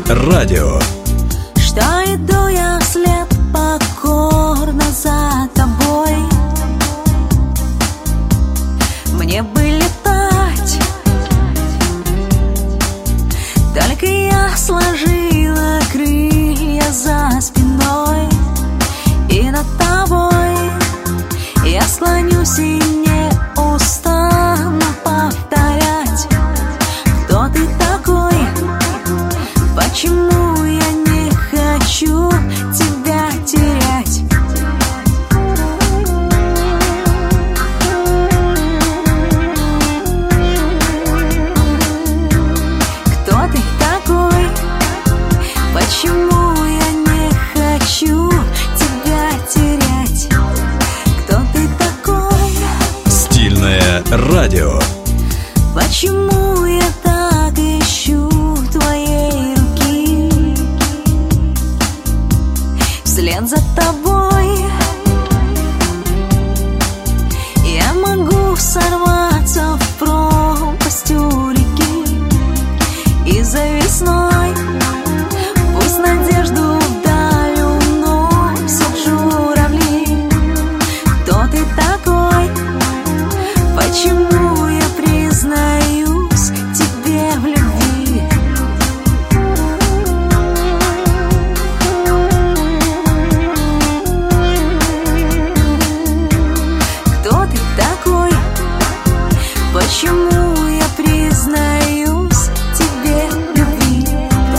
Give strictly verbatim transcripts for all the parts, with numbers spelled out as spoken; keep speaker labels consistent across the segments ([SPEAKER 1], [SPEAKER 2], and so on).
[SPEAKER 1] радио.
[SPEAKER 2] Что иду я вслед покорно за тобой. Мне бы летать, только я сложила крылья за спиной, и над тобой я склонюсь и не устану повторять, кто ты такой, почему я не хочу тебя терять. Кто ты такой, почему я не хочу тебя терять. Кто ты такой?
[SPEAKER 1] Стильное радио.
[SPEAKER 2] Почему я так ищу твоей руки? Вслед за тобой я могу сорваться в пропасть у реки, и за весной пусть надежду вдаль уносят журавли. Кто ты такой? Почему я признаюсь тебе в любви? Кто ты такой? Почему я признаюсь тебе в любви?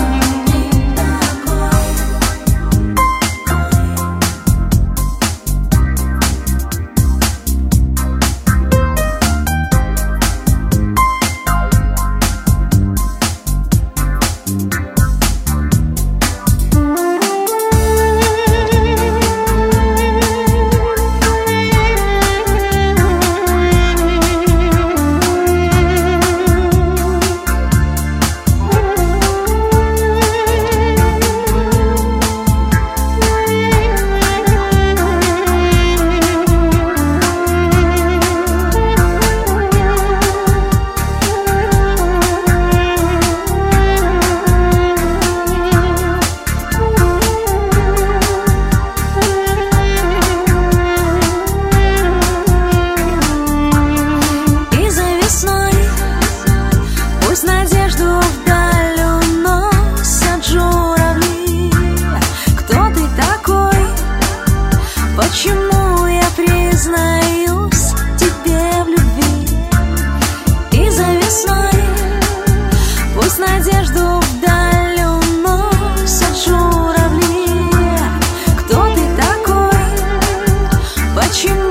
[SPEAKER 2] Надежду вдаль уносят журавли. Кто ты такой? Почему я признаюсь тебе в любви? И за весной пусть надежду вдаль уносят журавли. Кто ты такой? Почему